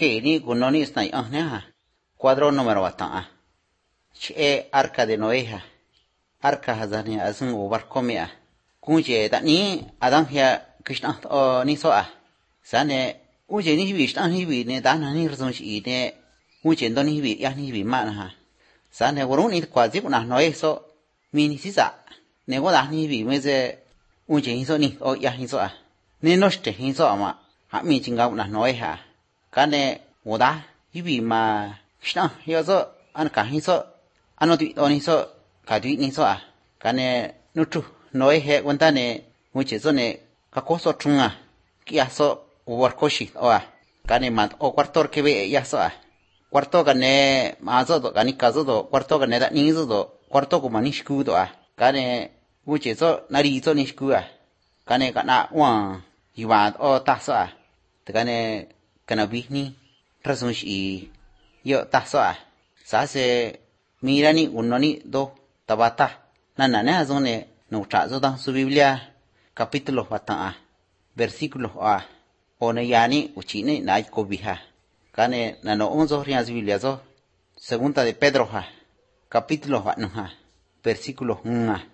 que ni con no ni está ha cuadro número bata che arca de Noé arca hazani azun o barco mea kunje da ni adan ya krishna o ni so sane uje ni bi stan ni bi ne da na ni rzon shi ne uje ndo ni bi ya ni bi ma na sane woru ni kwa zi na Noé so mi ni si sa ne wo da ni bi me ze uje ni so ni o ya ni so ne no ste ni so ma ha mi jinga na Noé kane wo da ni bi ma krishna yo so an ka ni so ano ti oni so ka ti ni so kane nu tu Noé he wanta ne uje so ne ka ko so tunga kia so workoshi kane mat o cuarto que ve ya so cuarto kane ma so do kani ka so do cuarto kane da ni so do cuarto ko mani sku do kane uje so nari so ni sku kane kana wa yiwa o ta so te kane kana bi ni rasun shi yo ta so sa se mira ni uno ni do tabata nana ne azone no tra so da su biblia capítulo bata versículo one yani uchine na ko biha kane nano onzo rias biblia zo segunda de Pedro capítulo 1 versículo 1